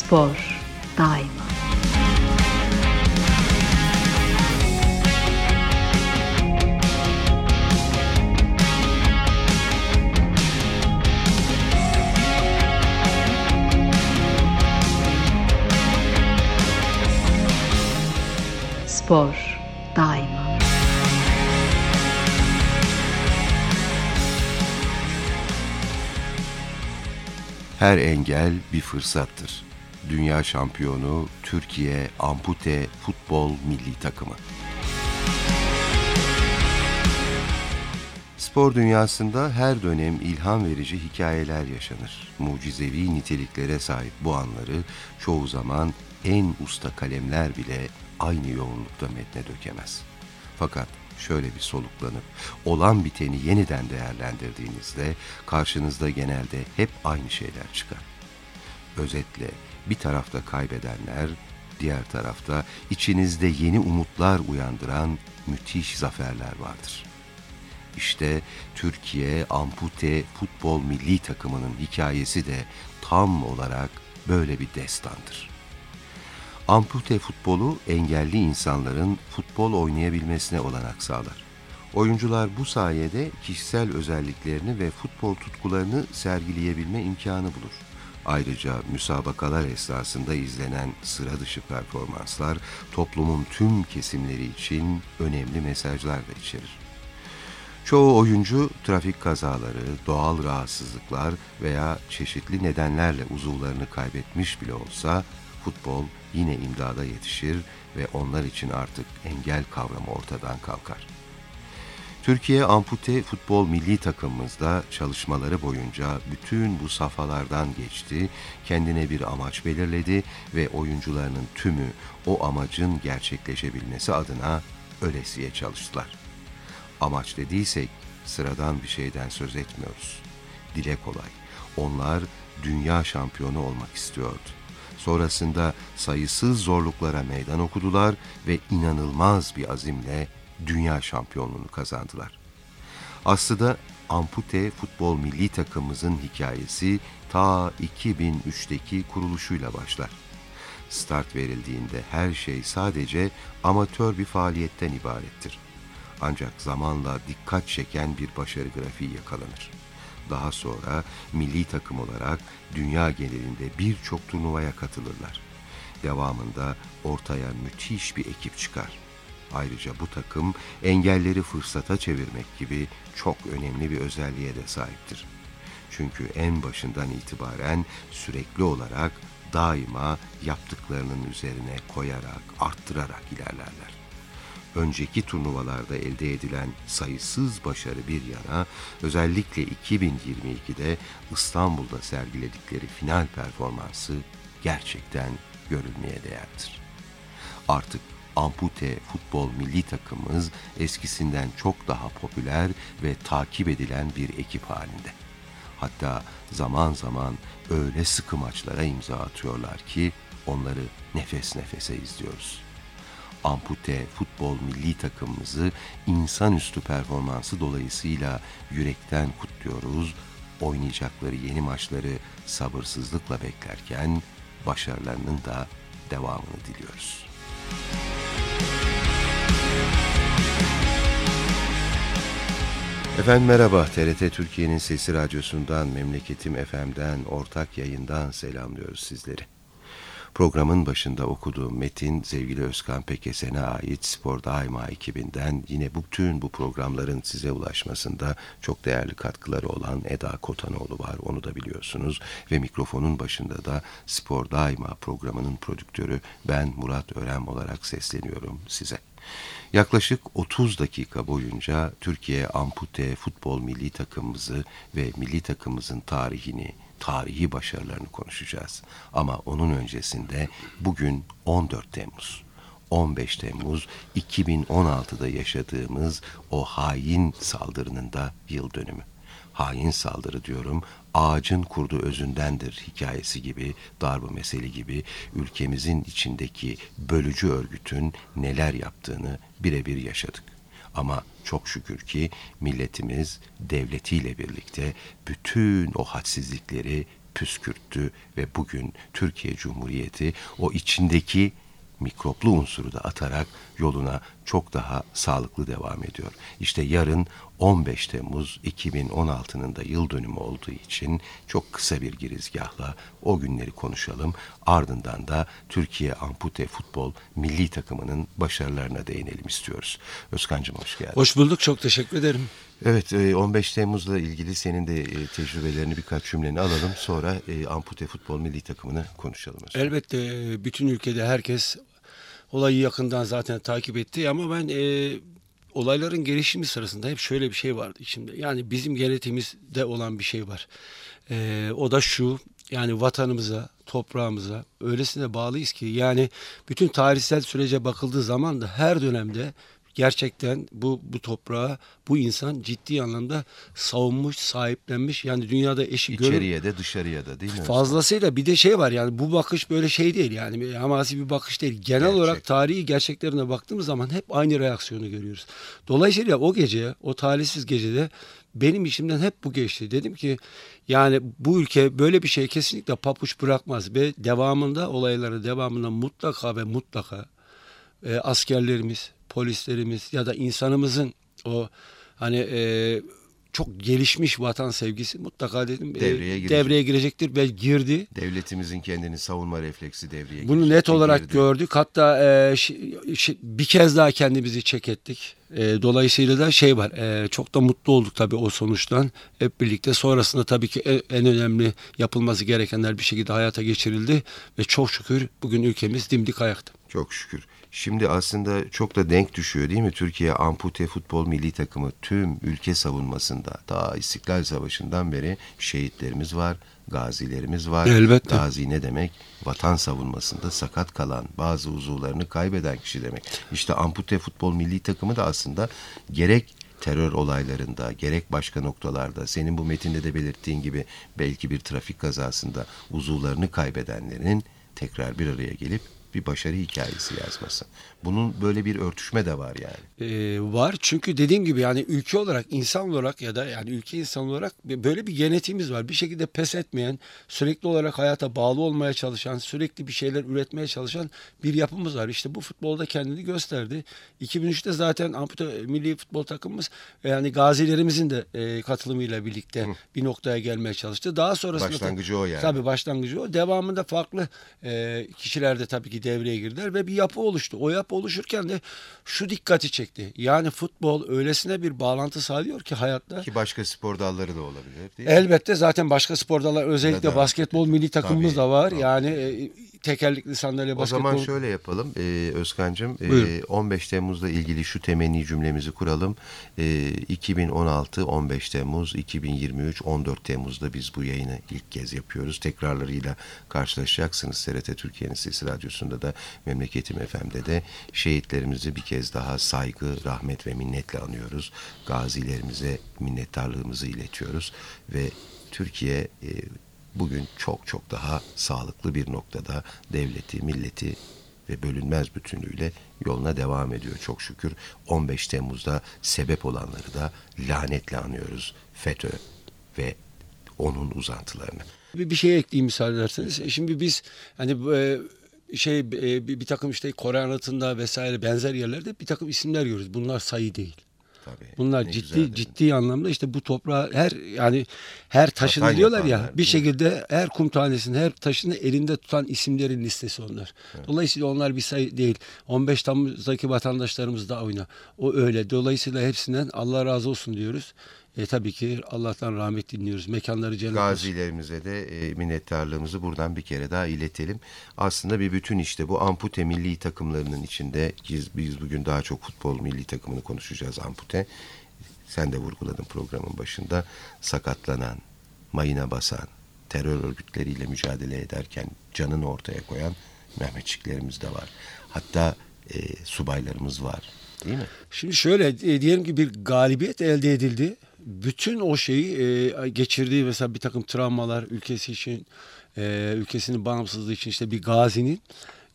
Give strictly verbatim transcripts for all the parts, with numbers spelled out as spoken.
Spor daima. Spor daima. Her engel bir fırsattır. Dünya şampiyonu Türkiye Ampute Futbol Milli Takımı. Spor dünyasında her dönem ilham verici hikayeler yaşanır. Mucizevi niteliklere sahip bu anları çoğu zaman en usta kalemler bile aynı yoğunlukta metne dökemez. Fakat şöyle bir soluklanıp olan biteni yeniden değerlendirdiğinizde karşınızda genelde hep aynı şeyler çıkar. Özetle bir tarafta kaybedenler, diğer tarafta içinizde yeni umutlar uyandıran müthiş zaferler vardır. İşte Türkiye Ampute Futbol Milli Takımı'nın hikayesi de tam olarak böyle bir destandır. Ampute futbolu engelli insanların futbol oynayabilmesine olanak sağlar. Oyuncular bu sayede kişisel özelliklerini ve futbol tutkularını sergileyebilme imkanı bulur. Ayrıca müsabakalar esnasında izlenen sıra dışı performanslar toplumun tüm kesimleri için önemli mesajlar da içerir. Çoğu oyuncu trafik kazaları, doğal rahatsızlıklar veya çeşitli nedenlerle uzuvlarını kaybetmiş bile olsa futbol yine imdada yetişir ve onlar için artık engel kavramı ortadan kalkar. Türkiye Ampute Futbol Milli Takımımızda çalışmaları boyunca bütün bu safhalardan geçti, kendine bir amaç belirledi ve oyuncularının tümü o amacın gerçekleşebilmesi adına ölesiye çalıştılar. Amaç dediysek sıradan bir şeyden söz etmiyoruz. Dile kolay, onlar dünya şampiyonu olmak istiyordu. Sonrasında sayısız zorluklara meydan okudular ve inanılmaz bir azimle dünya şampiyonluğunu kazandılar. Aslında Ampute Futbol Milli Takımımızın hikayesi ta iki bin üçteki kuruluşuyla başlar. Start verildiğinde her şey sadece amatör bir faaliyetten ibarettir. Ancak zamanla dikkat çeken bir başarı grafiği yakalanır. Daha sonra milli takım olarak dünya genelinde birçok turnuvaya katılırlar. Devamında ortaya müthiş bir ekip çıkar. Ayrıca bu takım engelleri fırsata çevirmek gibi çok önemli bir özelliğe de sahiptir. Çünkü en başından itibaren sürekli olarak daima yaptıklarının üzerine koyarak, arttırarak ilerlerler. Önceki turnuvalarda elde edilen sayısız başarı bir yana, özellikle iki bin yirmi ikide İstanbul'da sergiledikleri final performansı gerçekten görülmeye değerdir. Artık Ampute Futbol Milli Takımımız eskisinden çok daha popüler ve takip edilen bir ekip halinde. Hatta zaman zaman öyle sıkı maçlara imza atıyorlar ki onları nefes nefese izliyoruz. Ampute Futbol Milli Takımımızı insanüstü performansı dolayısıyla yürekten kutluyoruz, oynayacakları yeni maçları sabırsızlıkla beklerken başarılarının da devamını diliyoruz. Efendim merhaba, T R T Türkiye'nin Sesi Radyosu'ndan, Memleketim F M'den, ortak yayından selamlıyoruz sizleri. Programın başında okuduğum metin sevgili Özkan Pekesen'e ait Spor Daima ekibinden, yine bütün bu programların size ulaşmasında çok değerli katkıları olan Eda Kotanoğlu var, onu da biliyorsunuz. Ve mikrofonun başında da Spor Daima programının prodüktörü ben Murat Örem olarak sesleniyorum size. Yaklaşık otuz dakika boyunca Türkiye Ampute Futbol Milli Takımımızı ve milli takımımızın tarihini, tarihi başarılarını konuşacağız. Ama onun öncesinde bugün on dört Temmuz. on beş Temmuz iki bin on altıda yaşadığımız o hain saldırının da yıl dönümü. Hain saldırı diyorum, ağacın kurdu özündendir hikayesi gibi, darbu meseli gibi ülkemizin içindeki bölücü örgütün neler yaptığını birebir yaşadık. Ama çok şükür ki milletimiz devletiyle birlikte bütün o hadsizlikleri püskürttü ve bugün Türkiye Cumhuriyeti o içindeki mikroplu unsuru da atarak yoluna çok daha sağlıklı devam ediyor. İşte yarın on beş Temmuz iki bin on altının da yıl dönümü olduğu için çok kısa bir girizgahla o günleri konuşalım. Ardından da Türkiye Ampute Futbol Milli Takımının başarılarına değinelim istiyoruz. Özkan'cığım hoş geldin. Hoş bulduk, çok teşekkür ederim. Evet, on beş Temmuz'la ilgili senin de tecrübelerini, birkaç cümleni alalım. Sonra Ampute Futbol Milli Takımını konuşalım. Özkan. Elbette bütün ülkede herkes olayı yakından zaten takip etti ama ben e, olayların gelişimi sırasında hep şöyle bir şey vardı içimde. Yani bizim genetimizde olan bir şey var. E, o da şu, yani vatanımıza, toprağımıza öylesine bağlıyız ki yani bütün tarihsel sürece bakıldığı zaman da her dönemde gerçekten bu bu toprağa bu insan ciddi anlamda savunmuş, sahiplenmiş. Yani dünyada eşi görür. İçeriye de dışarıya da değil mi? Fazlasıyla bir de şey var yani bu bakış böyle şey değil yani hamasi bir bakış değil. Genel Gerçek. olarak tarihi gerçeklerine baktığımız zaman hep aynı reaksiyonu görüyoruz. Dolayısıyla o gece, o talihsiz gecede benim içimden hep bu geçti. Dedim ki yani bu ülke böyle bir şey kesinlikle papuç bırakmaz ve devamında olayların devamında mutlaka ve mutlaka e, askerlerimiz, polislerimiz ya da insanımızın o hani e, çok gelişmiş vatan sevgisi mutlaka dedim devreye, e, girecek. devreye girecektir ve girdi. Devletimizin kendini savunma refleksi devreye Bunu girecek. net olarak girdi. gördük. Hatta e, ş- ş- bir kez daha kendimizi çek ettik. E, dolayısıyla da şey var. E, çok da mutlu olduk tabii o sonuçtan. Hep birlikte sonrasında tabii ki en, en önemli yapılması gerekenler bir şekilde hayata geçirildi ve çok şükür bugün ülkemiz dimdik ayakta. Çok şükür. Şimdi aslında çok da denk düşüyor değil mi? Türkiye Ampute Futbol Milli Takımı tüm ülke savunmasında daha İstiklal Savaşı'ndan beri şehitlerimiz var, gazilerimiz var. Elbette. Gazi ne demek? Vatan savunmasında sakat kalan, bazı uzuvlarını kaybeden kişi demek. İşte Ampute Futbol Milli Takımı da aslında gerek terör olaylarında, gerek başka noktalarda, senin bu metinde de belirttiğin gibi belki bir trafik kazasında uzuvlarını kaybedenlerin tekrar bir araya gelip bir başarı hikayesi yazması. Bunun böyle bir örtüşme de var yani. Ee, var çünkü dediğim gibi yani ülke olarak, insan olarak ya da yani ülke insan olarak böyle bir genetiğimiz var. Bir şekilde pes etmeyen, sürekli olarak hayata bağlı olmaya çalışan, sürekli bir şeyler üretmeye çalışan bir yapımız var. İşte bu futbolda kendini gösterdi. iki bin üçte zaten Ampute Milli Futbol takımımız yani gazilerimizin de e, katılımıyla birlikte Hı. bir noktaya gelmeye çalıştı. Daha sonrasında başlangıcı o yani. Tabii başlangıcı o. Devamında farklı e, kişiler de tabii ki devreye girdiler ve bir yapı oluştu. O yapı oluşurken de şu dikkati çekti. Yani futbol öylesine bir bağlantı sağlıyor ki hayatta. Ki başka spor dalları da olabilir değil mi? Elbette zaten başka spor dalları özellikle da basketbol milli takımımız tabii, da var. tabii. Yani e, tekerlekli sandalye o basketbol. zaman şöyle yapalım ee, Özkan'cığım. Buyurun. on beş Temmuz'la ilgili şu temenni cümlemizi kuralım. Ee, iki bin on altı on beş Temmuz, iki bin yirmi üç on dört Temmuz'da biz bu yayını ilk kez yapıyoruz. Tekrarlarıyla karşılaşacaksınız. T R T Türkiye'nin Sesi Radyosu'nda da Memleketim F M'de de şehitlerimizi bir kez daha saygı, rahmet ve minnetle anıyoruz. Gazilerimize minnettarlığımızı iletiyoruz ve Türkiye e, bugün çok çok daha sağlıklı bir noktada devleti, milleti ve bölünmez bütünlüğüyle yoluna devam ediyor çok şükür. on beş Temmuz'da sebep olanları da lanetle anıyoruz. FETÖ ve onun uzantılarını. Bir, bir şey ekleyeyim müsaade ederseniz. Şimdi biz hani e, şey e, bir, bir takım işte Kore Anıtı'nda vesaire benzer yerlerde bir takım isimler görüyoruz. Bunlar sayı değil. Tabii, Bunlar ne ciddi güzel ciddi anlamda işte bu toprağa her yani her taşını Vatan diyorlar ya yapanlar, bir değil şekilde her kum tanesini her taşını elinde tutan isimlerin listesi onlar. Evet. Dolayısıyla onlar bir sayı değil. on beş Temmuz'daki vatandaşlarımız da oyna. O öyle. Dolayısıyla hepsinden Allah razı olsun diyoruz. E, tabii ki Allah'tan rahmet dinliyoruz. Mekanları cennet olsun. Gazilerimize de e, minnettarlığımızı buradan bir kere daha iletelim. Aslında bir bütün işte bu ampute milli takımlarının içinde biz, biz bugün daha çok futbol milli takımını konuşacağız ampute. Sen de vurguladın programın başında. Sakatlanan, mayına basan, terör örgütleriyle mücadele ederken canını ortaya koyan Mehmetçiklerimiz de var. Hatta e, subaylarımız var. Değil mi? Şimdi şöyle e, diyelim ki bir galibiyet elde edildi. Bütün o şeyi e, geçirdiği mesela bir takım travmalar ülkesi için, e, ülkesinin bağımsızlığı için işte bir gazinin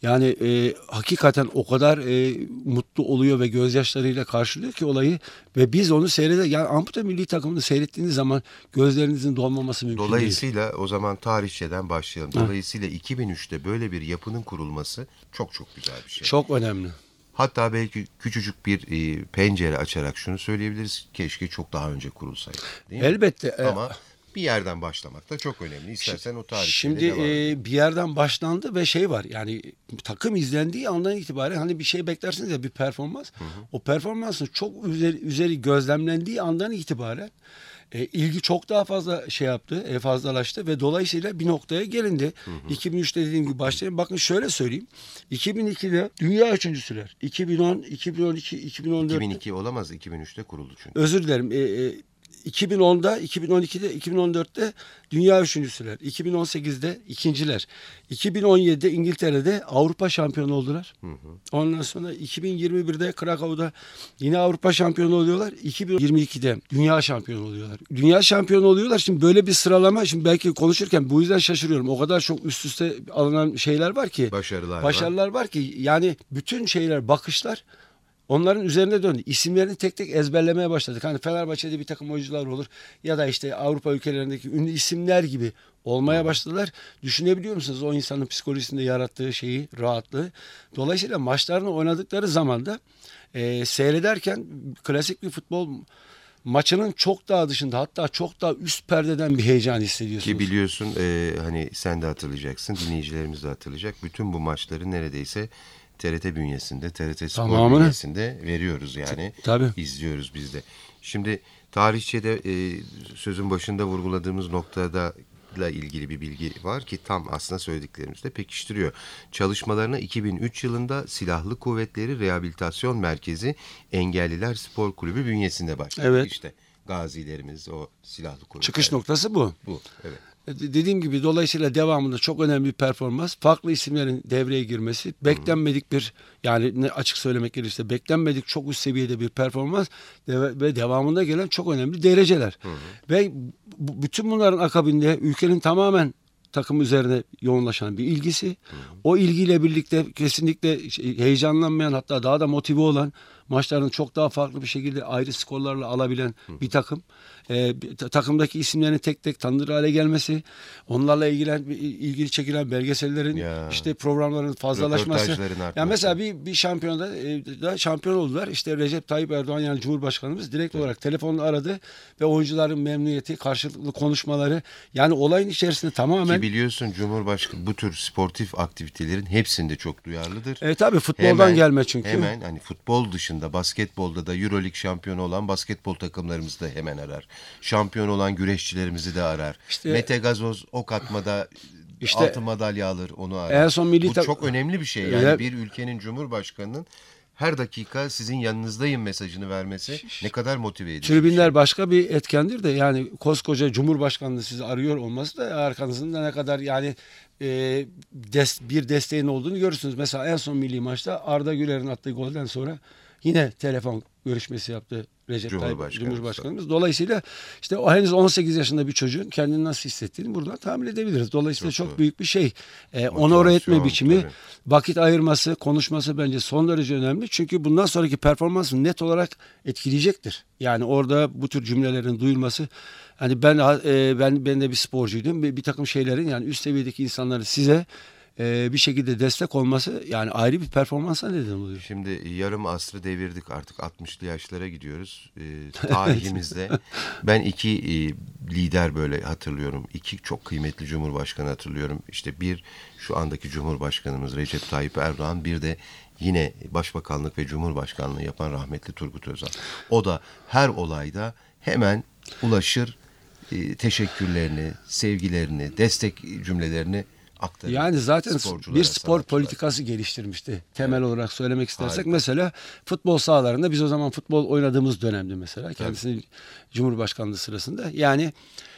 Yani e, hakikaten o kadar e, mutlu oluyor ve gözyaşlarıyla karşılıyor ki olayı ve biz onu seyreder. Yani ampute milli takımını seyrettiğiniz zaman gözlerinizin dolmaması mümkün Dolayısıyla değil. o zaman tarihçeden başlayalım. Dolayısıyla iki bin üçte böyle bir yapının kurulması çok çok güzel bir şey. Çok önemli. Hatta belki küçücük bir e, pencere açarak şunu söyleyebiliriz. Keşke çok daha önce kurulsaydı. Değil mi? Elbette. e, Ama bir yerden başlamak da çok önemli. İstersen o tarihte Şimdi devam edelim. e, bir yerden başlandı ve şey var yani takım izlendiği andan itibaren hani bir şey beklersiniz ya bir performans. Hı hı. O performansın çok üzeri, üzeri gözlemlendiği andan itibaren e, ilgi çok daha fazla şey yaptı, e, fazlalaştı ve dolayısıyla bir noktaya gelindi. Hı hı. iki bin üçte dediğim gibi başlayayım. Bakın şöyle söyleyeyim. iki bin ikide dünya üçüncüsüler. iki bin on, iki bin on iki, iki bin on dört. iki bin iki olamaz. iki bin üçte kuruldu çünkü. Özür dilerim. E, e, iki bin onda, iki bin on ikide, iki bin on dörtte dünya üçüncüsüler. iki bin on sekizde ikinciler. iki bin on yedide İngiltere'de Avrupa şampiyonu oldular. Hı hı. Ondan sonra iki bin yirmi birde Krakow'da yine Avrupa şampiyonu oluyorlar. iki bin yirmi ikide dünya şampiyonu oluyorlar. Dünya şampiyonu oluyorlar. Şimdi böyle bir sıralama, şimdi belki konuşurken bu yüzden şaşırıyorum. O kadar çok üst üste alınan şeyler var ki. Başarılar, başarılar var. var ki. Yani bütün şeyler, bakışlar onların üzerine döndü. İsimlerini tek tek ezberlemeye başladık. Hani Fenerbahçe'de bir takım oyuncular olur ya da işte Avrupa ülkelerindeki ünlü isimler gibi olmaya başladılar. Düşünebiliyor musunuz o insanın psikolojisinde yarattığı şeyi, rahatlığı? Dolayısıyla maçlarını oynadıkları zaman da e, seyrederken klasik bir futbol maçının çok daha dışında, hatta çok daha üst perdeden bir heyecan hissediyorsunuz. Ki biliyorsun e, hani sen de hatırlayacaksın, dinleyicilerimiz de hatırlayacak. Bütün bu maçları neredeyse T R T bünyesinde, T R T Spor Tamamını. bünyesinde veriyoruz yani. Tabii. İzliyoruz biz de. Şimdi tarihçede e, sözün başında vurguladığımız noktada ile ilgili bir bilgi var ki tam aslında söylediklerimizle pekiştiriyor. Çalışmalarına iki bin üç yılında Silahlı Kuvvetleri Rehabilitasyon Merkezi Engelliler Spor Kulübü bünyesinde başladı. Evet. İşte gazilerimiz, o silahlı kuvvetler. Çıkış noktası bu. Bu, evet. Dediğim gibi dolayısıyla devamında çok önemli bir performans. Farklı isimlerin devreye girmesi. Beklenmedik bir, yani ne açık söylemek gerekirse beklenmedik çok üst seviyede bir performans ve devamında gelen çok önemli dereceler. Hı hı. Ve bu, bütün bunların akabinde ülkenin tamamen takım üzerine yoğunlaşan bir ilgisi. Hı hı. O ilgiyle birlikte kesinlikle heyecanlanmayan, hatta daha da motive olan, maçlarını çok daha farklı bir şekilde ayrı skorlarla alabilen hı. bir takım. Ee, takımdaki isimlerin tek tek tanınır hale gelmesi, onlarla ilgilen, ilgili çekilen belgesellerin, ya, işte programların fazlalaşması. Yani mesela bir, bir şampiyonada e, da şampiyon oldular. İşte Recep Tayyip Erdoğan, yani Cumhurbaşkanımız direkt evet. olarak telefonla aradı ve oyuncuların memnuniyeti, karşılıklı konuşmaları, yani olayın içerisinde tamamen. Ki biliyorsun Cumhurbaşkanı bu tür sportif aktivitelerin hepsinde çok duyarlıdır. Evet tabii, futboldan hemen, gelme çünkü. Hemen hani futbol dışında basketbolda da Euroleague şampiyonu olan basketbol takımlarımızı da hemen arar. Şampiyon olan güreşçilerimizi de arar. İşte, Mete Gazoz ok atmada işte, altın madalya alır, onu arar. En son milli Bu çok önemli bir şey. Yani evet. bir ülkenin cumhurbaşkanının her dakika sizin yanınızdayım mesajını vermesi ne kadar motive edici. Tribünler şey. başka bir etkendir de, yani koskoca Cumhurbaşkanlığı sizi arıyor olması da arkanızda ne kadar yani e, des, bir desteğin olduğunu görürsünüz. Mesela en son milli maçta Arda Güler'in attığı golden sonra yine telefon görüşmesi yaptı Recep Tayyip Cumhurbaşkanımız. Dolayısıyla işte o henüz on sekiz yaşında bir çocuğun kendini nasıl hissettiğini buradan tahmin edebiliriz. Dolayısıyla çok, çok büyük bir şey. Ee, onore etme biçimi, tabii. vakit ayırması, konuşması bence son derece önemli. Çünkü bundan sonraki performansı net olarak etkileyecektir. Yani orada bu tür cümlelerin duyulması, hani ben e, ben ben de bir sporcuydum. Bir, bir takım şeylerin, yani üst seviyedeki insanların size Ee, bir şekilde destek olması, yani ayrı bir performansa neden oluyor. Şimdi yarım asrı devirdik, artık altmışlı yaşlara gidiyoruz. Ee, tarihimizde ben iki e, lider böyle hatırlıyorum. İki çok kıymetli cumhurbaşkanı hatırlıyorum. İşte bir şu andaki cumhurbaşkanımız Recep Tayyip Erdoğan, bir de yine başbakanlık ve cumhurbaşkanlığı yapan rahmetli Turgut Özal. O da her olayda hemen ulaşır, e, teşekkürlerini, sevgilerini, destek cümlelerini aktarır. Yani zaten bir spor politikası geliştirmişti. Temel evet. olarak söylemek istersek. Harika. Mesela futbol sahalarında, biz o zaman futbol oynadığımız dönemde mesela kendisinin Cumhurbaşkanlığı sırasında, yani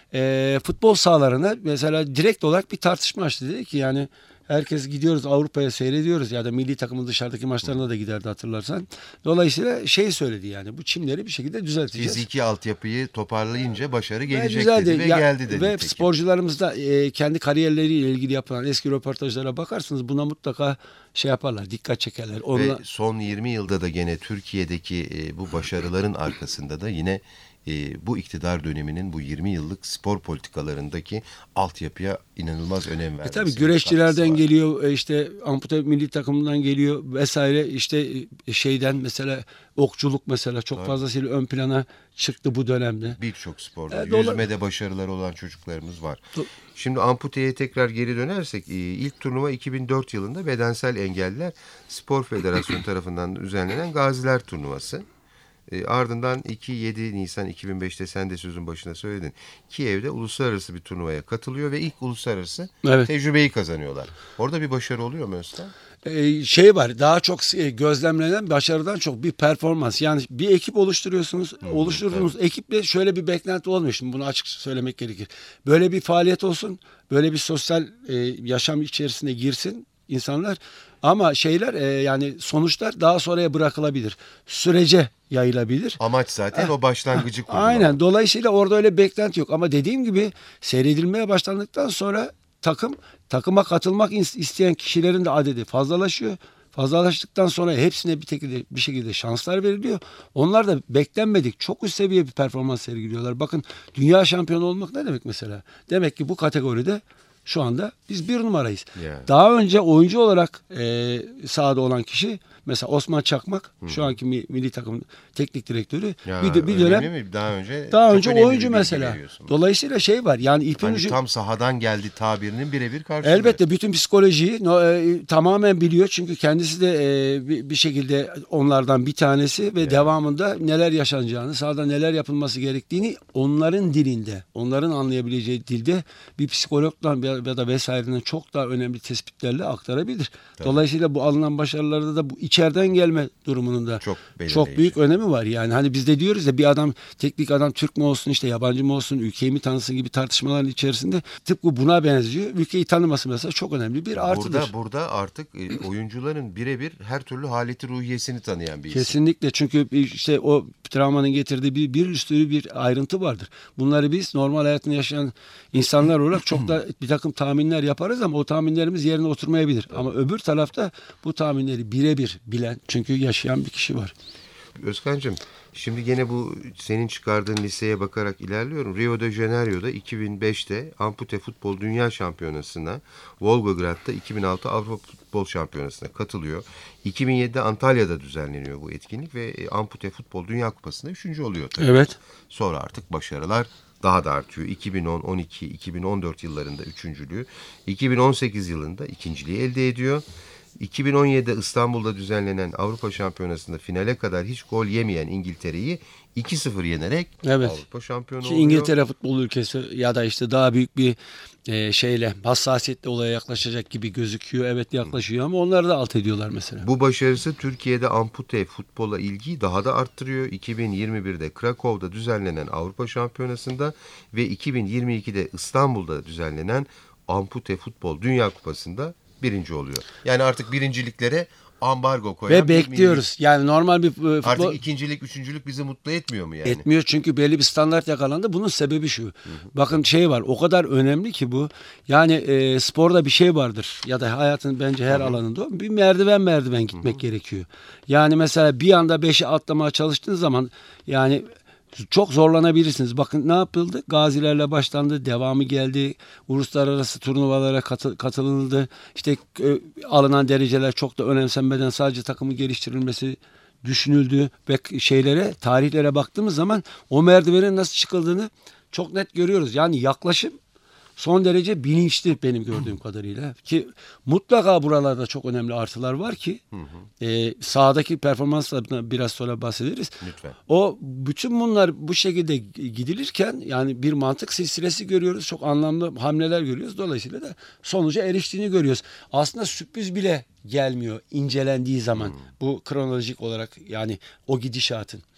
e, futbol sahalarına mesela direkt olarak bir tartışma açtı. Dedi ki yani herkes gidiyoruz Avrupa'ya seyrediyoruz ya da milli takımın dışarıdaki maçlarına da giderdi hatırlarsan. Dolayısıyla şey söyledi yani bu çimleri bir şekilde düzelteceğiz. Fiziki altyapıyı toparlayınca başarı Ve gelecek güzeldi. dedi ve Ya- geldi dedi. Ve nitekim. sporcularımız da e, kendi kariyerleriyle ilgili yapılan eski röportajlara bakarsınız buna mutlaka şey yaparlar, dikkat çekerler. Onunla, Ve son yirmi yılda da gene Türkiye'deki e, bu başarıların arkasında da yine e, bu iktidar döneminin bu yirmi yıllık spor politikalarındaki altyapıya inanılmaz önem E vermesi. tabii güreşçilerden katkısı var. geliyor, e, işte ampute milli takımından geliyor vesaire, işte e, şeyden mesela okçuluk mesela çok Tabii. fazlasıyla ön plana çıktı bu dönemde. Birçok sporda. E, dola- Yüzmede başarıları olan çocuklarımız var. Do- Şimdi amputeye tekrar geri dönersek e, ilk turnuva iki bin dört yılında Bedensel Engelliler Spor Federasyonu tarafından düzenlenen Gaziler Turnuvası. E, ardından iki yedi Nisan iki bin beşte sen de sözün başına söyledin. Kiev'de uluslararası bir turnuvaya katılıyor ve ilk uluslararası Evet. tecrübeyi kazanıyorlar. Orada bir başarı oluyor mu Özlem? E, şey var, daha çok e, gözlemlenen başarıdan çok bir performans. Yani bir ekip oluşturuyorsunuz. Oluşturduğunuz ekiple şöyle bir beklenti olmuyor. Şimdi bunu açık söylemek gerekir. Böyle bir faaliyet olsun. Böyle bir sosyal e, yaşam içerisine girsin insanlar. Ama şeyler e, yani sonuçlar daha sonraya bırakılabilir. Sürece yayılabilir. Amaç zaten o başlangıcı kurmak. Aynen. Dolayısıyla orada öyle beklenti yok. Ama dediğim gibi seyredilmeye başlandıktan sonra takım takıma katılmak is- isteyen kişilerin de adedi fazlalaşıyor. Fazlalaştıktan sonra hepsine bir şekilde bir şekilde şanslar veriliyor. Onlar da beklenmedik çok üst seviye bir performans sergiliyorlar. Bakın dünya şampiyonu olmak ne demek mesela? Demek ki bu kategoride şu anda biz bir numarayız. Yani. Daha önce oyuncu olarak e, sahada olan kişi mesela Osman Çakmak şu anki mi- milli takımın teknik direktörü Ya, bir, de, bir önemli dönem mi? Daha önce daha çok önce önemli oyuncu bir bilgi mesela. veriyorsun. Dolayısıyla şey var yani ipin Hani ucu tam sahadan geldi tabirinin birebir karşılığı. elbette bütün psikolojiyi no, e, tamamen biliyor. Çünkü kendisi de e, bir, bir şekilde onlardan bir tanesi ve devamında neler yaşanacağını, sahada neler yapılması gerektiğini onların dilinde, onların anlayabileceği dilde bir psikologdan ya ya da vesaireden çok daha önemli tespitlerle aktarabilir. Dolayısıyla bu alınan başarılarda da bu içeriden gelme durumunun da Çok belirleyici. çok büyük önemi var. Yani hani biz de diyoruz ya bir adam teknik adam Türk mü olsun işte yabancı mı olsun ülkeyi mi tanısın gibi tartışmaların içerisinde tıpkı buna benziyor. Ülkeyi tanıması mesela çok önemli bir artıdır. Burada burada artık e, oyuncuların birebir her türlü haleti ruhiyesini tanıyan bir isim. Kesinlikle çünkü bir- işte o travmanın getirdiği bir, bir üstü bir ayrıntı vardır. Bunları biz normal hayatını yaşayan insanlar olarak çok da bir takım tahminler yaparız ama o tahminlerimiz yerine oturmayabilir. Ama öbür tarafta bu tahminleri birebir bilen çünkü yaşayan bir kişi var. Özkan'cığım şimdi gene bu senin çıkardığın listeye bakarak ilerliyorum. Rio de Janeiro'da iki bin beşte Ampute Futbol Dünya Şampiyonası'na, Volgograd'da iki bin altı Avrupa Futbol Şampiyonası'na katılıyor. iki bin yedide Antalya'da düzenleniyor bu etkinlik ve e, Ampute Futbol Dünya Kupası'nda üçüncü oluyor tabii. Evet. Sonra artık başarılar daha da artıyor. iki bin on, on iki, iki bin on dört yıllarında üçüncülüğü, iki bin on sekiz yılında ikinciliği elde ediyor. iki bin on yedide İstanbul'da düzenlenen Avrupa Şampiyonası'nda finale kadar hiç gol yemeyen İngiltere'yi iki sıfır yenerek Evet. Avrupa şampiyonu Ki oluyor. İngiltere futbol ülkesi ya da işte daha büyük bir e, şeyle hassasiyetle olaya yaklaşacak gibi gözüküyor. Evet yaklaşıyor ama onları da alt ediyorlar mesela. Bu başarısı Türkiye'de ampute futbola ilgiyi daha da arttırıyor. iki bin yirmi birde Krakow'da düzenlenen Avrupa Şampiyonası'nda ve iki bin yirmi ikide İstanbul'da düzenlenen Ampute Futbol Dünya Kupası'nda birinci oluyor. Yani artık birinciliklere ambargo koyan Ve bir bekliyoruz. Yani normal bir e, milli- futbol Artık ikincilik, üçüncülük bizi mutlu etmiyor mu yani? etmiyor çünkü belli bir standart yakalandı. Bunun sebebi şu. Bakın şey var. O kadar önemli ki bu. Yani e, sporda bir şey vardır ya da hayatın bence her alanında o. Bir merdiven merdiven gitmek gerekiyor. Yani mesela bir anda beşe atlamaya çalıştığınız zaman yani çok zorlanabilirsiniz. Bakın ne yapıldı? Gazilerle başlandı. Devamı geldi. Uluslararası turnuvalara katı, katılındı. İşte e, alınan dereceler çok da önemsenmeden sadece takımın geliştirilmesi düşünüldü ve şeylere, tarihlere baktığımız zaman o merdivenin nasıl çıkıldığını çok net görüyoruz. Yani yaklaşım son derece bilinçli benim gördüğüm kadarıyla. Ki mutlaka buralarda çok önemli artılar var ki e, sahadaki performansla biraz sonra bahsederiz. Lütfen. O bütün bunlar bu şekilde gidilirken yani bir mantık silsilesi görüyoruz. Çok anlamlı hamleler görüyoruz. Dolayısıyla da sonuca eriştiğini görüyoruz. Aslında sürpriz bile gelmiyor incelendiği zaman bu kronolojik olarak yani o gidişatın.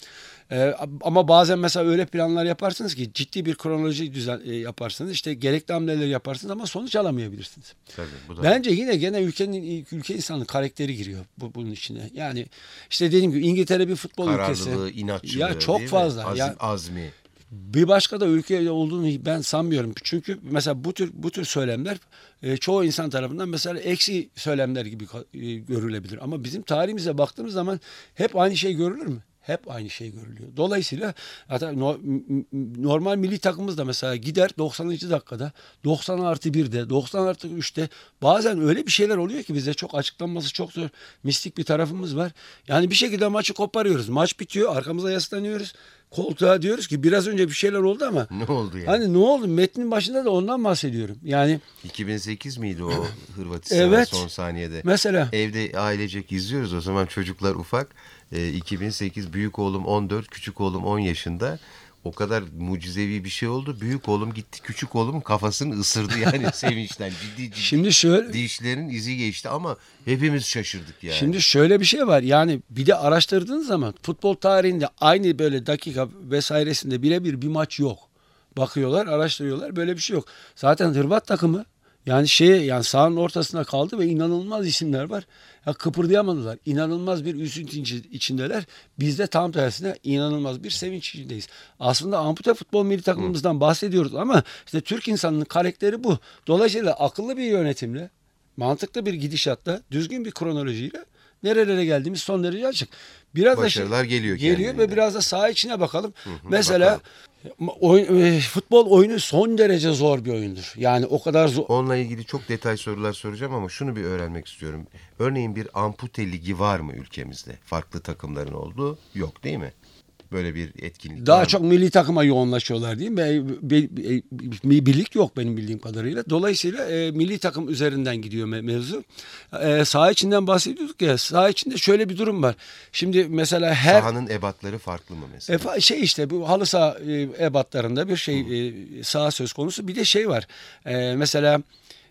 Ee, ama bazen mesela öyle planlar yaparsınız ki ciddi bir kronoloji düzen e, yaparsınız. İşte gerekli hamleleri yaparsınız ama sonuç alamayabilirsiniz. Tabii, bu da Bence yine gene ülkenin ülke insanın karakteri giriyor bu, bunun içine. Yani işte dediğim gibi İngiltere bir futbol ülkesi. kararlılığı, inatçılığı, Ya çok değil mi? fazla. Az- Ya azmi. bir başka da ülke olduğunu ben sanmıyorum. Çünkü mesela bu tür bu tür söylemler e, çoğu insan tarafından mesela eksi söylemler gibi e, görülebilir. Ama bizim tarihimize baktığımız zaman hep aynı şey görülür mü? Hep aynı şey görülüyor. Dolayısıyla hatta no, normal milli takımımız da mesela gider doksanıncı dakikada, doksan artı birde, doksan artı üçte bazen öyle bir şeyler oluyor ki bize çok açıklanması çok zor. Mistik bir tarafımız var. Yani bir şekilde maçı koparıyoruz. Maç bitiyor, arkamıza yaslanıyoruz. Koltuğa diyoruz ki biraz önce bir şeyler oldu ama. Ne oldu yani? Hani ne oldu? Metnin başında da ondan bahsediyorum. Yani iki bin sekiz miydi o Hırvatistan'ın evet, son saniyede? mesela. Evde ailecek izliyoruz, o zaman çocuklar ufak. E, iki bin sekiz, büyük oğlum on dört, küçük oğlum on yaşında. O kadar mucizevi bir şey oldu. Büyük oğlum gitti, küçük oğlum kafasını ısırdı yani sevinçten. Ciddi ciddi. Şimdi şöyle Dişlerin izi geçti ama hepimiz şaşırdık yani. Şimdi şöyle bir şey var. Yani bir de araştırdığınız zaman futbol tarihinde aynı böyle dakika vesairesinde birebir bir maç yok. Bakıyorlar, araştırıyorlar. Böyle bir şey yok. Zaten Hırvat takımı yani şey yani sahanın ortasında kaldı ve inanılmaz isimler var. Ya kıpırdayamadılar. İnanılmaz bir üzüntü içindeler. Biz de tam tersine inanılmaz bir sevinç içindeyiz. Aslında ampute futbol milli takımımızdan bahsediyoruz ama işte Türk insanının karakteri bu. Dolayısıyla akıllı bir yönetimle, mantıklı bir gidişatla, düzgün bir kronolojiyle nerelere geldiğimiz son derece açık. Biraz Başarılar da şey, geliyor geliyor kendiliğinden. ve biraz da saha içine bakalım. Hı hı, Mesela oyun, e, futbol oyunu son derece zor bir oyundur. Yani o kadar zor. Onunla ilgili çok detay sorular soracağım ama şunu bir öğrenmek istiyorum. Örneğin bir ampute ligi var mı ülkemizde? Farklı takımların olduğu yok değil mi? Böyle bir etkinlik Daha var çok mı? milli takıma yoğunlaşıyorlar değil mi? Bir, bir, bir birlik yok benim bildiğim kadarıyla. Dolayısıyla e, milli takım üzerinden gidiyor me- mevzu. E, saha içinden bahsediyorduk ya. Saha içinde şöyle bir durum var. Şimdi mesela her Sahanın ebatları farklı mı mesela? E, fa- şey işte bu halı saha e, ebatlarında bir şey e, saha söz konusu. Bir de şey var. E, mesela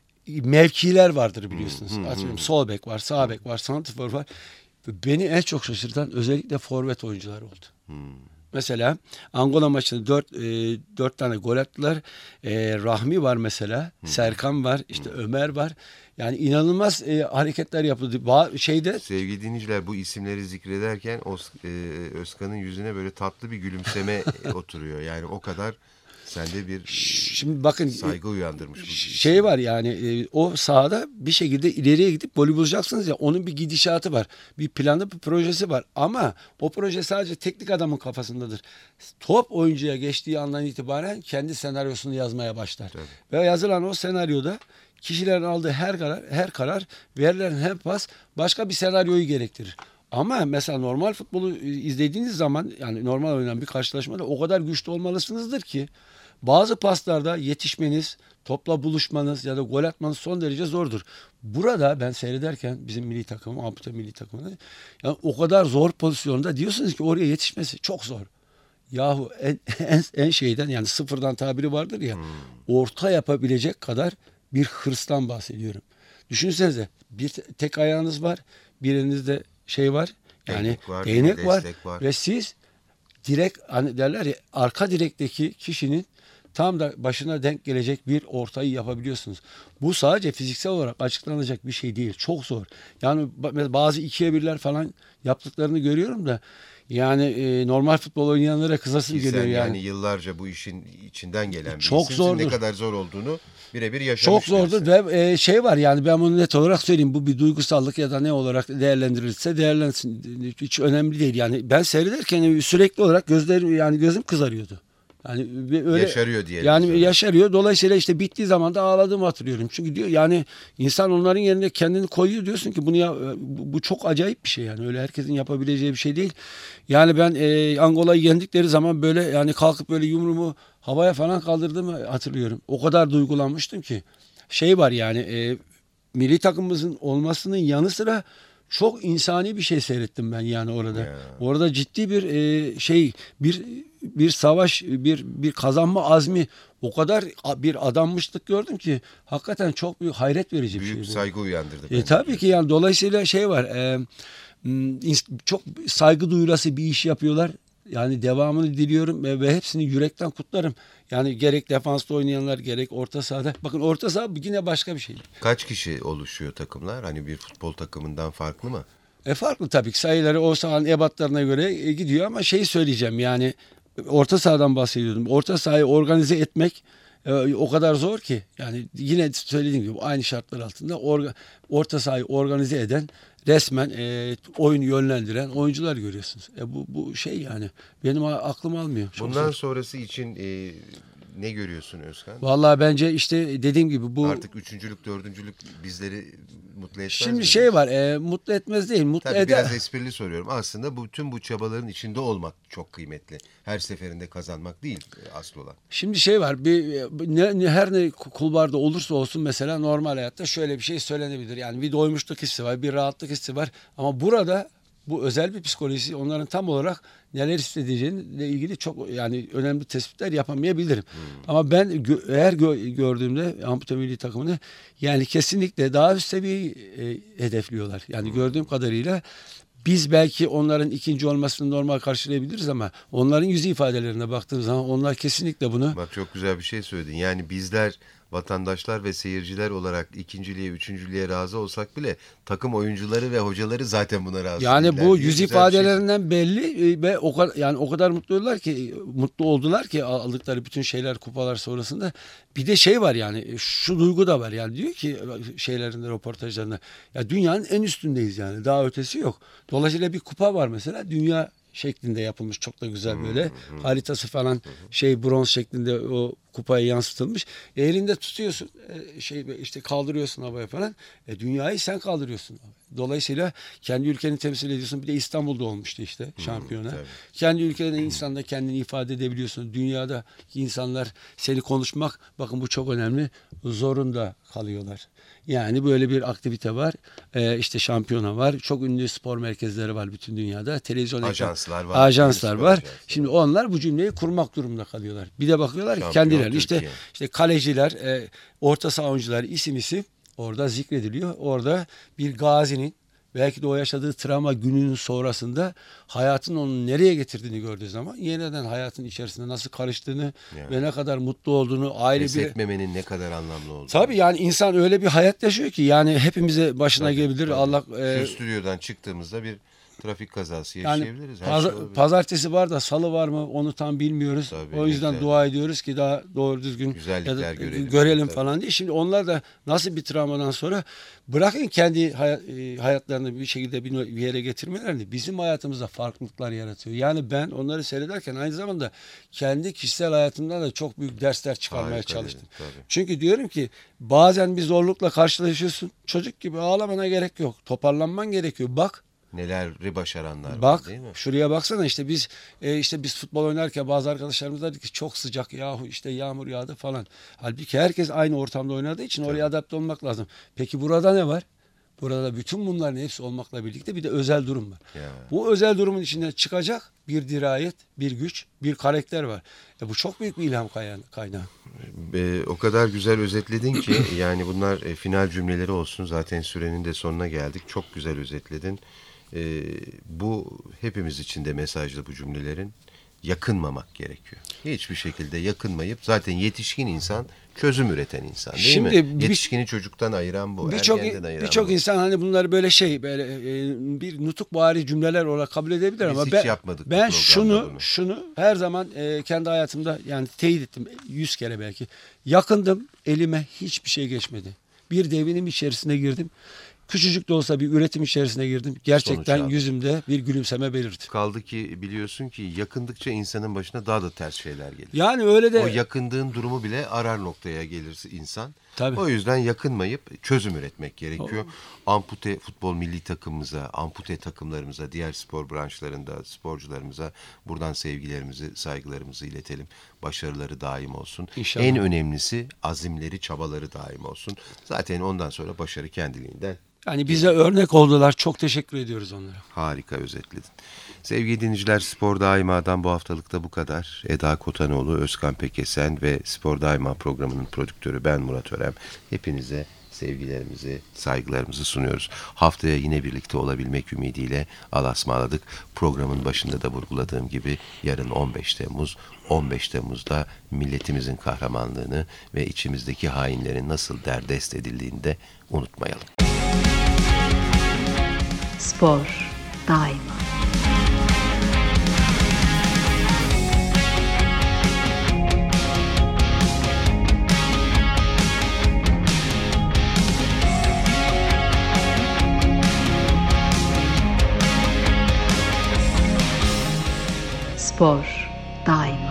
mevkiler vardır biliyorsunuz. Atıyorum sol bek var, sağ bek var, santrfor var. Beni en çok şaşırtan özellikle forvet oyuncular oldu. Mesela Angola maçında dört, e, dört tane gol attılar. E, Rahmi var mesela, Serkan var, işte Ömer var. Yani inanılmaz e, hareketler yapıldı. Ba- şeyde Sevgili dinleyiciler, bu isimleri zikrederken Os- e, Özkan'ın yüzüne böyle tatlı bir gülümseme oturuyor. Yani o kadar sende bir şimdi bakın saygı uyandırmış bu şey isim. var yani e, o sahada bir şekilde ileriye gidip golü bulacaksınız ya, onun bir gidişatı var. Bir planı, bir projesi var. Ama o proje sadece teknik adamın kafasındadır. Top oyuncuya geçtiği andan itibaren kendi senaryosunu yazmaya başlar. Tabii. Ve yazılan o senaryoda kişilerin aldığı her karar, her karar, verilen her pas başka bir senaryoyu gerektirir. Ama mesela normal futbolu izlediğiniz zaman, yani normal oynanan bir karşılaşmada o kadar güçlü olmalısınızdır ki bazı paslarda yetişmeniz, topla buluşmanız ya da gol atmanız son derece zordur. Burada ben seyrederken bizim milli takımı, ampute milli takımını, yani o kadar zor pozisyonda diyorsunuz ki oraya yetişmesi çok zor. Yahu en, en, en şeyden, yani sıfırdan tabiri vardır ya, orta yapabilecek kadar bir hırstan bahsediyorum. Düşünsenize, bir te- tek ayağınız var, bir elinizde şey var, yani Değnek var, değnek var, destek var. ve siz direkt, hani derler ya, arka direkteki kişinin tam da başına denk gelecek bir ortayı yapabiliyorsunuz. Bu sadece fiziksel olarak açıklanacak bir şey değil. Çok zor. Yani ba- bazı ikiye birler falan yaptıklarını görüyorum da yani e, normal futbol oynayanlara kızasım Ki sen geliyor yani. yani yıllarca bu işin içinden gelen bir Çok isimsin. zordur. Ne kadar zor olduğunu birebir yaşamış Çok zordur birisi. ve e, şey var, yani ben bunu net olarak söyleyeyim. Bu bir duygusallık ya da ne olarak değerlendirilirse değerlensin. Hiç önemli değil. Yani ben seyrederken sürekli olarak gözlerim, yani gözüm kızarıyordu. Yani öyle Yaşarıyor diyelim. yani sana. yaşarıyor. Dolayısıyla işte bittiği zaman da ağladığımı hatırlıyorum. Çünkü diyor yani insan onların yerine kendini koyuyor, diyorsun ki bunu ya, bu, bu çok acayip bir şey yani. Öyle herkesin yapabileceği bir şey değil. Yani ben e, Angola'yı yendikleri zaman böyle yani kalkıp böyle yumruğumu havaya falan kaldırdığımı hatırlıyorum. O kadar duygulanmıştım ki. Şey var yani e, milli takımımızın olmasının yanı sıra çok insani bir şey seyrettim ben yani orada. Ya. Orada ciddi bir e, şey, bir bir savaş, bir bir kazanma azmi, o kadar bir adanmışlık gördüm ki hakikaten çok büyük, hayret verici bir Büyük şey. saygı uyandırdı. E, bende. tabii ki yani dolayısıyla şey var. E, m, ins- çok saygı duyulası bir iş yapıyorlar. Yani devamını diliyorum ve, ve hepsini yürekten kutlarım. Yani gerek defansta oynayanlar gerek orta sahada. Bakın orta saha yine başka bir şey. Kaç kişi oluşuyor takımlar? Hani bir futbol takımından farklı mı? E farklı tabii ki sayıları o sahanın ebatlarına göre e, gidiyor ama şeyi söyleyeceğim yani orta sahadan bahsediyordum. Orta sahayı organize etmek e, o kadar zor ki yani yine söylediğim gibi aynı şartlar altında orga, orta sahayı organize eden resmen e, oyunu yönlendiren oyuncular görüyorsunuz. E, bu, bu şey yani benim aklım almıyor. Çok Bundan zor. sonrası için e, ne görüyorsun Özkan? Vallahi bence işte dediğim gibi bu Artık üçüncülük, dördüncülük bizleri mutlu etmez şimdi mi? şey var e, mutlu etmez değil mutlu Tabii eder. biraz esprili soruyorum. Aslında bu tüm bu çabaların içinde olmak çok kıymetli. Her seferinde kazanmak değil e, asıl olan. Şimdi şey var bir ne, ne- her ne kulvarda olursa olsun mesela normal hayatta şöyle bir şey söylenebilir. Yani bir doymuşluk hissi var, bir rahatlık hissi var. Ama burada bu özel bir psikolojisi onların tam olarak neler istediğiyle ilgili çok yani önemli tespitler yapamayabilirim. Ama ben gö- eğer gö- gördüğümde ampute milli takımını yani kesinlikle daha üst seviyeyi e, hedefliyorlar. Yani gördüğüm kadarıyla biz belki onların ikinci olmasını normal karşılayabiliriz ama onların yüz ifadelerine baktığım zaman onlar kesinlikle bunu Bak çok güzel bir şey söyledin. Yani bizler vatandaşlar ve seyirciler olarak ikinciliğe, üçüncülüğe razı olsak bile takım oyuncuları ve hocaları zaten buna razı yani değiller bu diye yüz güzel bir şey ifadelerinden belli e, ve o kadar yani o kadar mutlular ki mutlu oldular ki aldıkları bütün şeyler kupalar sonrasında bir de şey var yani şu duygu da var yani diyor ki şeylerinde röportajlarında ya dünyanın en üstündeyiz yani daha ötesi yok. Dolayısıyla bir kupa var mesela dünya şeklinde yapılmış çok da güzel böyle haritası falan şey bronz şeklinde o kupaya yansıtılmış. E, elinde tutuyorsun e, şey işte kaldırıyorsun havaya falan. E, dünyayı sen kaldırıyorsun. Dolayısıyla kendi ülkeni temsil ediyorsun. Bir de İstanbul'da olmuştu işte şampiyona. tabii. Kendi ülkede insan da kendini ifade edebiliyorsun. Dünyada insanlar seni konuşmak bakın bu çok önemli. Zorunda kalıyorlar. Yani böyle bir aktivite var. Ee, işte şampiyona var. Çok ünlü spor merkezleri var bütün dünyada. Televizyon ekran- Ajanslar var. Ajanslar Spor var. ajansları. Şimdi onlar bu cümleyi kurmak durumunda kalıyorlar. Bir de bakıyorlar ki Şampiyon kendileri işte Türkiye. işte kaleciler, e, orta saha oyuncuları isim isim orada zikrediliyor. Orada bir gazinin belki de o yaşadığı travma gününün sonrasında hayatın onu nereye getirdiğini gördüğü zaman yeniden hayatın içerisinde nasıl karıştığını Yani. ve ne kadar mutlu olduğunu ayrı Pes bir etmemenin ne kadar anlamlı olduğunu. tabii yani insan öyle bir hayat yaşıyor ki yani hepimize başına Tabii, gelebilir. tabii. Allah e, Şu stüdyodan çıktığımızda bir trafik kazası yani yaşayabiliriz. Her paz- şey olabilir. pazartesi var da salı var mı onu tam bilmiyoruz. Tabii, o yüzden güzel. dua ediyoruz ki daha doğru düzgün Güzellikler ya da görelim. görelim Tabii. falan diye. Şimdi onlar da nasıl bir travmadan sonra bırakın kendi hay- e, hayatlarını bir şekilde bir bir yere getirmelerini bizim hayatımızda farklılıklar yaratıyor. Yani ben onları seyrederken aynı zamanda kendi kişisel hayatımdan da çok büyük dersler çıkarmaya Harika çalıştım. dedin, tabii. Çünkü diyorum ki bazen bir zorlukla karşılaşıyorsun. Çocuk gibi ağlamana gerek yok. Toparlanman gerekiyor. Bak Neleri başaranlar var Bak değil mi? şuraya baksana işte biz e, işte biz futbol oynarken bazı arkadaşlarımız dedi ki çok sıcak yahu işte yağmur yağdı falan. Halbuki herkes aynı ortamda oynadığı için oraya adapte olmak lazım. Peki burada ne var? Burada bütün bunların hepsi olmakla birlikte bir de özel durum var. Ya. Bu özel durumun içinden çıkacak bir dirayet, bir güç, bir karakter var. E bu çok büyük bir ilham kaynağı. kaynağı. E, o kadar güzel özetledin ki yani bunlar e, final cümleleri olsun. Zaten sürenin de sonuna geldik. Çok güzel özetledin. E, bu hepimiz için de mesajlı bu cümlelerin. Yakınmamak gerekiyor. Hiçbir şekilde yakınmayıp zaten yetişkin insan çözüm üreten insan değil Şimdi mi? bir- Yetişkini çocuktan ayıran bu. Birçok ergenden ayıran birçok bu. insan hani bunları böyle şey böyle e, bir nutukvari cümleler olarak kabul edebilir Biz ama hiç ben yapmadık bu ben programda şunu bunu. şunu her zaman e, kendi hayatımda yani teyit ettim yüz kere belki. Yakındım, elime hiçbir şey geçmedi. Bir devinim içerisine girdim. Küçücük de olsa bir üretim içerisine girdim. Gerçekten Sonuç aldım. yüzümde bir gülümseme belirdi. Kaldı ki biliyorsun ki yakındıkça insanın başına daha da ters şeyler gelir. Yani öyle de O yakındığın durumu bile arar noktaya gelirse insan. Tabii. O yüzden yakınmayıp çözüm üretmek gerekiyor. Ampute futbol milli takımımıza, ampute takımlarımıza, diğer spor branşlarında sporcularımıza buradan sevgilerimizi, saygılarımızı iletelim. Başarıları daim olsun. İnşallah. En önemlisi azimleri, çabaları daim olsun. Zaten ondan sonra başarı kendiliğinden. yani bize örnek oldular. Çok teşekkür ediyoruz onlara. Harika özetledin. Sevgili dinleyiciler, Spor Daima'dan bu haftalıkta bu kadar. Eda Kotanoğlu, Özkan Pekesen ve Spor Daima programının prodüktörü ben Murat Örem. Hepinize sevgilerimizi, saygılarımızı sunuyoruz. Haftaya yine birlikte olabilmek ümidiyle alasmaladık. Programın başında da vurguladığım gibi yarın on beş Temmuz. on beş Temmuz'da milletimizin kahramanlığını ve içimizdeki hainlerin nasıl derdest edildiğini de unutmayalım. Spor daima. Spor daima.